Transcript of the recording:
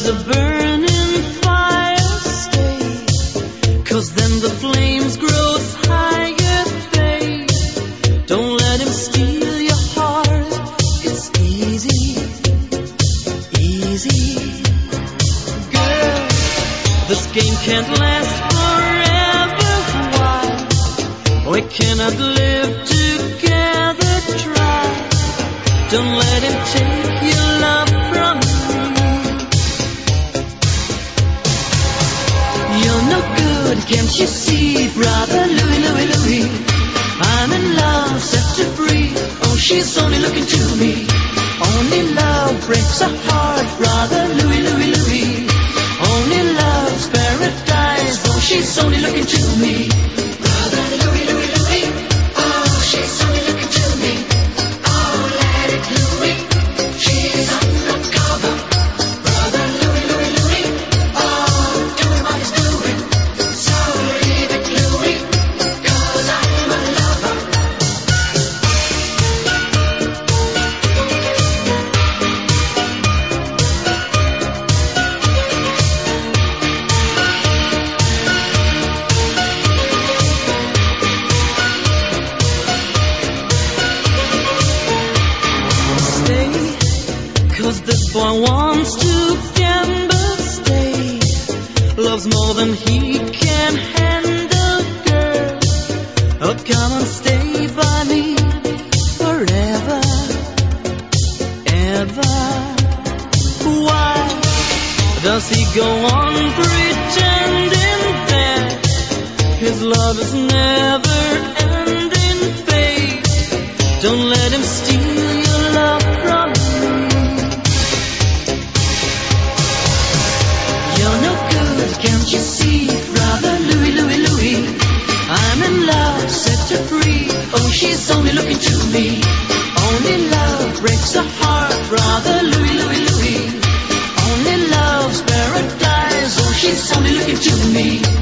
a burning fire stay, 'cause then the flames grow higher, babe. Don't let him steal your heart. It's easy, easy. Girl, this game can't last forever. Why? We cannot live together. Try. Don't let him take your love from me. You're no good, can't you see, brother Louie, Louie, Louie? I'm in love, set to free. Oh, she's only looking to me. Only love breaks a heart, brother Louie, Louie, Louie. Only love's paradise. Oh, she's only looking to me. Brother Louie, Louie, Louie. Oh, she's only looking to me. Oh, let it Louie. She's undercover. Brother Louie, Louie, Louie. Oh, doing what he's doing. So leave it Louie, 'cause I'm a lover. Stay, 'cause this boy wants to gamble. Stay, loves more than he can handle, girl. Oh, come and stay by me forever, ever. Why does he go on pretending that his love is never ending, babe? Don't let him steal your love from me. You're no good, can't you see, brother Louie, Louie, Louie? I'm in love, set her free. Oh, she's only looking to me. Only love breaks a heart, brother Louie, Louie, Louie. Only love's paradise. Oh, she's only looking to me.